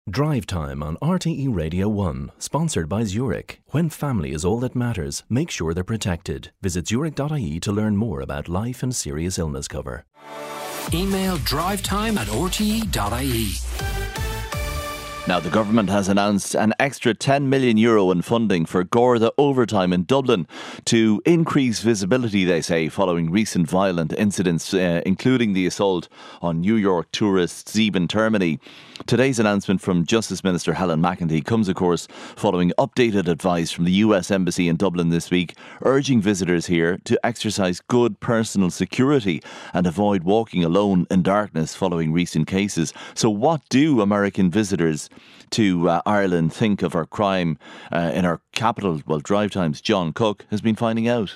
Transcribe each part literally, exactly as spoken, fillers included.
Drive Time on R T E Radio one, sponsored by Zurich. When family is all that matters, make sure they're protected. Visit zurich dot I E to learn more about life and serious illness cover. Email drivetime at r t e dot I E. Now, the government has announced an extra ten million euro in funding for Garda Overtime in Dublin to increase visibility, they say, following recent violent incidents, uh, including the assault on New York tourist Zeben Termini. Today's announcement from Justice Minister Helen McEntee comes, of course, following updated advice from the U S Embassy in Dublin this week, urging visitors here to exercise good personal security and avoid walking alone in darkness following recent cases. So what do American visitors to uh, Ireland think of our crime uh, in our capital? Well, Drive Time's John Cook has been finding out.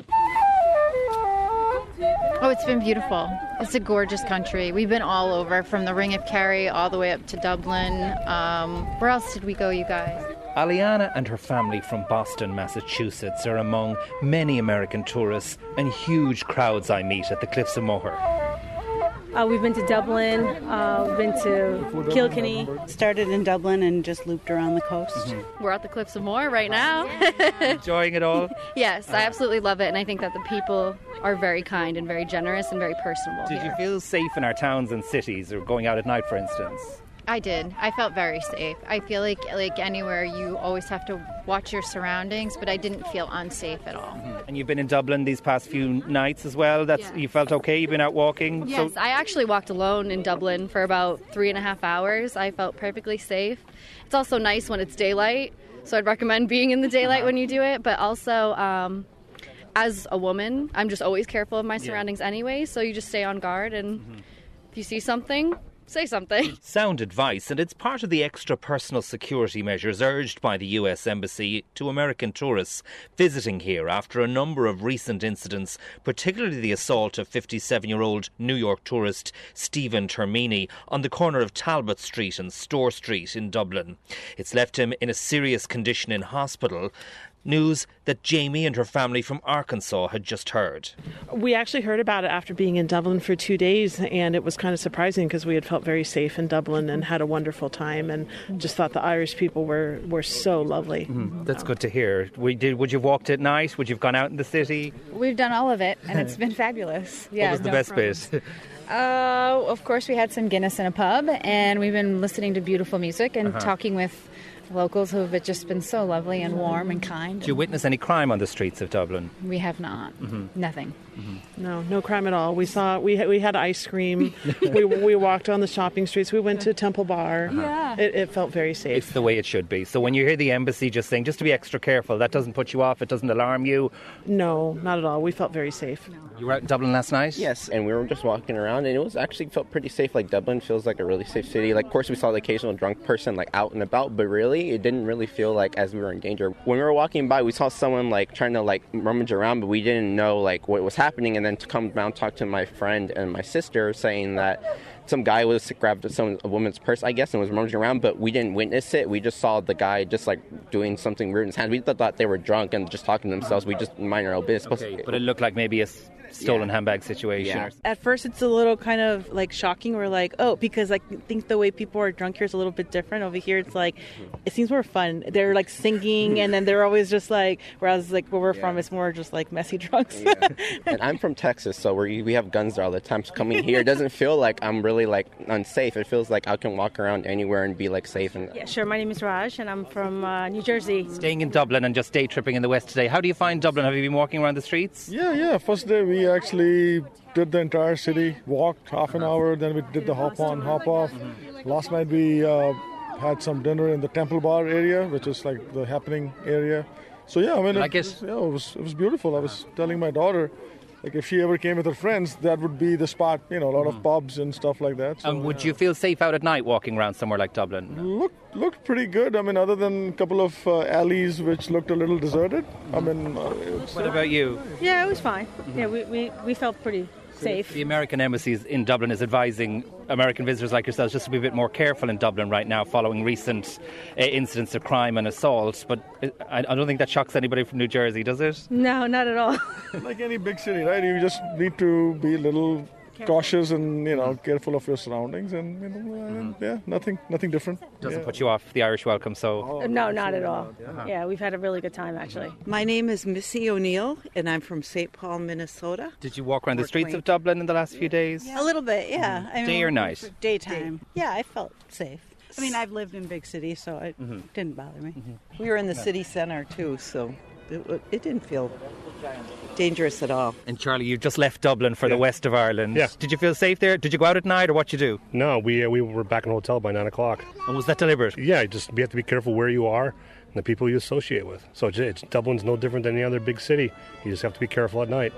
Oh, it's been beautiful. It's a gorgeous country. We've been all over, from the Ring of Kerry all the way up to Dublin. Um, where else did we go, you guys? Aliana and her family from Boston, Massachusetts are among many American tourists and huge crowds I meet at the Cliffs of Moher. Uh, we've been to Dublin, uh, we've been to Kilkenny. Started in Dublin and just looped around the coast. Mm-hmm. We're at the Cliffs of Moher right now. Enjoying it all? Yes, I absolutely love it, and I think that the people are very kind and very generous and very personable. Did here. you feel safe in our towns and cities, or going out at night, for instance? I did. I felt very safe. I feel like like anywhere you always have to watch your surroundings, but I didn't feel unsafe at all. Mm-hmm. And you've been in Dublin these past few nights as well. That's yeah. You felt okay? You've been out walking? Yes, so- I actually walked alone in Dublin for about three and a half hours. I felt perfectly safe. It's also nice when it's daylight, so I'd recommend being in the daylight uh-huh. when you do it. But also, um, as a woman, I'm just always careful of my surroundings yeah. anyway, so you just stay on guard, and mm-hmm. if you see something, say something. Sound advice, and it's part of the extra personal security measures urged by the U S Embassy to American tourists visiting here after a number of recent incidents, particularly the assault of fifty-seven-year-old New York tourist Zeben Termini on the corner of Talbot Street and Store Street in Dublin. It's left him in a serious condition in hospital. News that Jamie and her family from Arkansas had just heard. We actually heard about it after being in Dublin for two days, and it was kind of surprising because we had felt very safe in Dublin and had a wonderful time, and just thought the Irish people were, were so lovely. Mm-hmm. That's good to hear. We did, would you have walked at night? Would you have gone out in the city? We've done all of it, and it's been fabulous. Yeah, what was the no best problems. bit? Uh, of course, we had some Guinness in a pub, and we've been listening to beautiful music and uh-huh. talking with locals who have just been so lovely and warm and kind. Did you witness any crime on the streets of Dublin? We have not. Mm-hmm. Nothing. Mm-hmm. No, no crime at all. We saw we we had ice cream. we we walked on the shopping streets. We went to Temple Bar. Uh-huh. Yeah, it, it felt very safe. It's the way it should be. So when you hear the embassy just saying just to be extra careful, that doesn't put you off. It doesn't alarm you. No, not at all. We felt very safe. No. You were out in Dublin last night? Yes, and we were just walking around, and it was actually felt pretty safe. Like Dublin feels like a really safe city. Like, of course, we saw the occasional drunk person like out and about, but really, it didn't really feel like as we were in danger. When we were walking by, we saw someone like trying to like rummage around, but we didn't know like what was happening. And then to come down, talk to my friend and my sister, saying that some guy was grabbed some a woman's purse, I guess, and was rummaging around, but we didn't witness it. We just saw the guy just like doing something weird in his hands. We thought they were drunk and just talking to themselves. We just mind our own business. Okay, but it looked like maybe a stolen yeah. handbag situation. Yeah. At first, it's a little kind of like shocking. We're like, oh, because I think the way people are drunk here is a little bit different. Over here, it's like, it seems more fun. They're like singing, and then they're always just like, whereas like where we're yeah. from, it's more just like messy drunks. Yeah. And I'm from Texas, so we we have guns there all the time. So coming here, it doesn't feel like I'm really like unsafe. It feels like I can walk around anywhere and be like safe. And yeah, sure. My name is Raj, and I'm from uh, New Jersey. Staying in Dublin and just day tripping in the West today. How do you find Dublin? Have you been walking around the streets? Yeah, yeah. First day we actually did the entire city, walked half an hour, then we did the hop on, hop off. Mm-hmm. Last night we uh, had some dinner in the Temple Bar area, which is like the happening area. So yeah, I mean, like it, it? Yeah, it was it was beautiful. I was telling my daughter, like if she ever came with her friends, that would be the spot. You know, a lot mm-hmm. of pubs and stuff like that. So, and would yeah. you feel safe out at night walking around somewhere like Dublin? Look, looked pretty good. I mean, other than a couple of uh, alleys which looked a little deserted. I mean, uh, it's, what about you? Yeah, it was fine. Mm-hmm. Yeah, we, we we felt pretty safe. The American embassy in Dublin is advising American visitors like yourselves just to be a bit more careful in Dublin right now following recent uh, incidents of crime and assault. But I, I don't think that shocks anybody from New Jersey, does it? No, not at all. Like any big city, right? You just need to be a little cautious and, you know, careful of your surroundings, and, you know, mm-hmm. yeah, nothing nothing different. Doesn't yeah. put you off the Irish welcome, so... Oh, no, not at all. Uh-huh. Yeah, we've had a really good time, actually. My name is Missy O'Neill, and I'm from Saint Paul, Minnesota. Did you walk around the streets of Dublin in the last few days? A little bit, yeah. Mm-hmm. I mean, Day or night? Daytime. Day. Yeah, I felt safe. I mean, I've lived in big cities, so it mm-hmm. didn't bother me. Mm-hmm. We were in the city center, too, so it, it didn't feel dangerous at all. And Charlie, you just left Dublin for yeah. the west of Ireland. Yeah. Did you feel safe there? Did you go out at night, or what you do? No, we uh, we were back in the hotel by nine o'clock. And was that deliberate? Yeah, just you have to be careful where you are and the people you associate with. So it's, it's Dublin's no different than any other big city. You just have to be careful at night.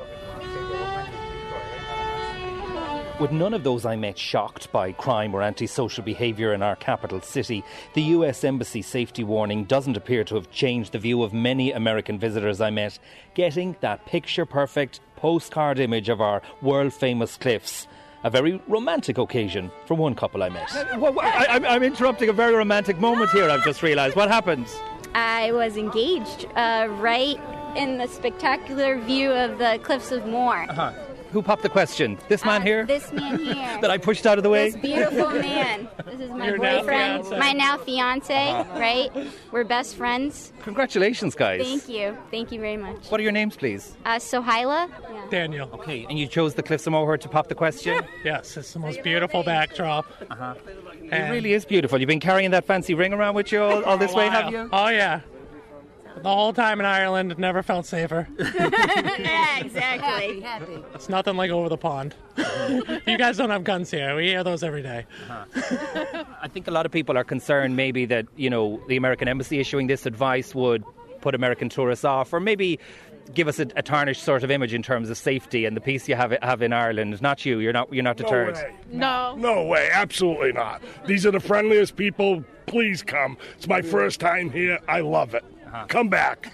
With none of those I met shocked by crime or antisocial behaviour in our capital city, the U S Embassy safety warning doesn't appear to have changed the view of many American visitors I met, getting that picture-perfect postcard image of our world-famous cliffs. A very romantic occasion for one couple I met. I, I'm interrupting a very romantic moment here, I've just realised. What happened? I was engaged uh, right in the spectacular view of the Cliffs of Moher. Uh-huh. Who popped the question? This man uh, here? This man here. That I pushed out of the way? This beautiful man. This is my Your boyfriend, now my now fiance, uh-huh. right? We're best friends. Congratulations, guys. Thank you. Thank you very much. What are your names, please? Uh, Sohaila. Yeah. Daniel. Okay, and you chose the Cliffs of Moher to pop the question? Yes, it's the most beautiful backdrop. Uh-huh. It really is beautiful. You've been carrying that fancy ring around with you all, all this way, have you? Oh, yeah. The whole time in Ireland, it never felt safer. Yeah, exactly. Happy, happy. It's nothing like over the pond. You guys don't have guns here. We hear those every day. Uh-huh. I think a lot of people are concerned maybe that, you know, the American Embassy issuing this advice would put American tourists off, or maybe give us a, a tarnished sort of image in terms of safety and the peace you have have in Ireland. Not you. You're not. You're not deterred. No way. No. No way. Absolutely not. These are the friendliest people. Please come. It's my first time here. I love it. Uh-huh. Come back.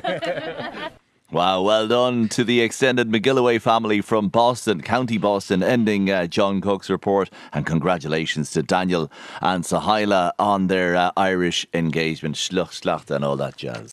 Wow, well done to the extended McGilloway family from Boston, County Boston, ending uh, John Cook's report. And congratulations to Daniel and Sohaila on their uh, Irish engagement. Schluch, schlacht and all that jazz.